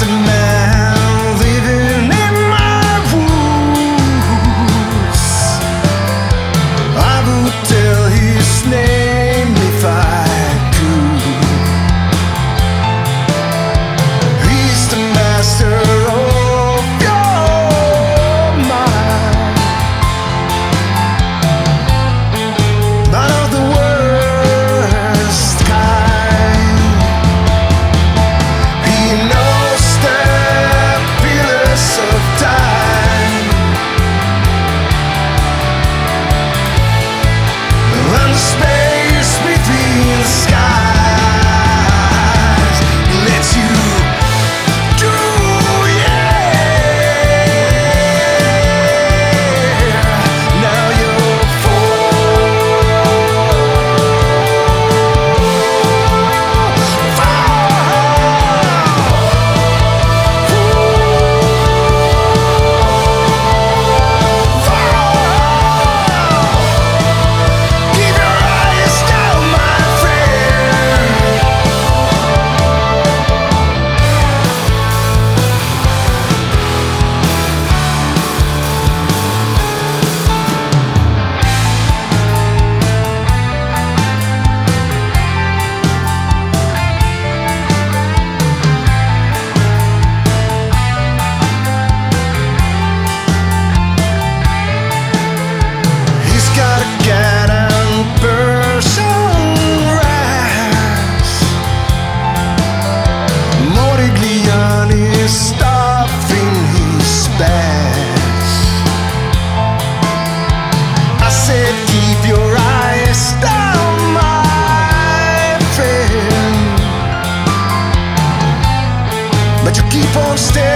a man living in my woods. I would tell his name if I could. He's the master of your mind, not of the worst kind. He knows the pillars of time and the space between the skies. He lets you do, yeah. Now you're keep your eyes down, my friend. He's got a cat and Persian rats. Modigliani is stuffing his bags. I said, keep your eyes down, my friend, but you keep on staring.